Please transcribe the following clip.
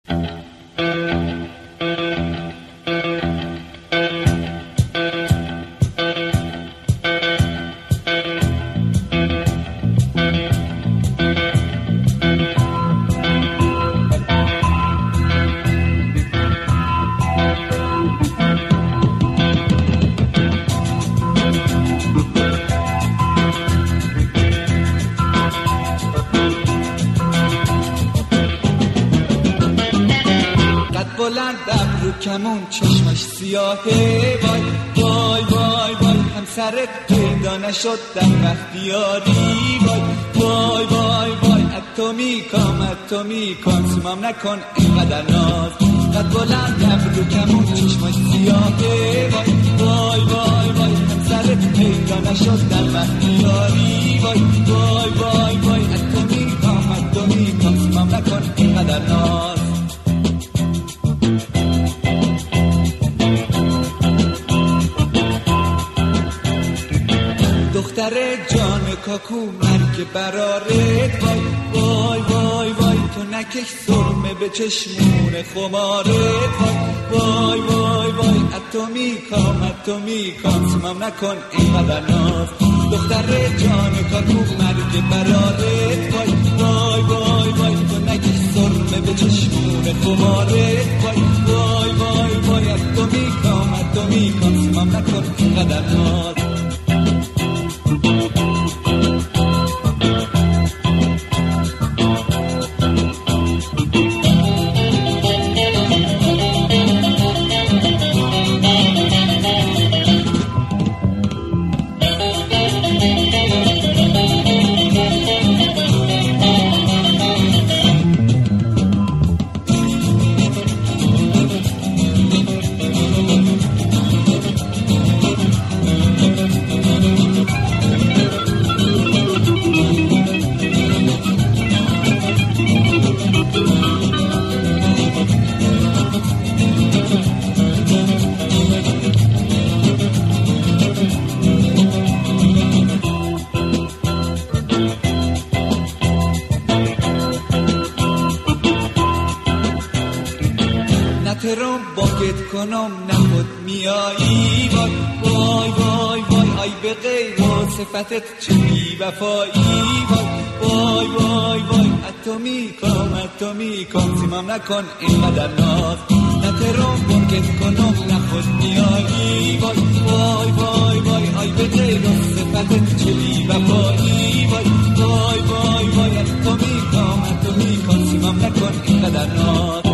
کمون چشمش سیاهه، وای وای وای وای همسرت پیدا نشد در بختیاری، وای وای وای وای اتو میکن سمام نکن اینقدر ناز، قد بلند ابرو کمون چشمش سیاهه، وای وای وای وای همسرت پیدا نشد در بختیاری، وای وای وای وای اتو میکن سمام نکن اینقدر ناز. دختر جان کاکو مرگ برارت، وای وای وای وای تو نکش سرمه به چشمون خمارت، وای وای وای وای اتو میکن سمام نکن اینقدر ناز، دختر جان کاکو مرگ برارت، وای وای وای وای تو نکش سرمه به چشمون خمارت، وای وای وای وای اتو میکن سمام نکن اینقدر ناز. ترام باکت کنم نخود میایی، وای وای وای وای آی به غیر و صفتت چه بی وفایی، وای وای وای وای اتو میکن سمام نکن اینقدر ناز، ترام باکت کنم نخود میایی، وای وای وای وای آی به غیر و صفتت چه بی وفایی، وای وای وای وای اتو میکن سمام نکن اینقدر ناز.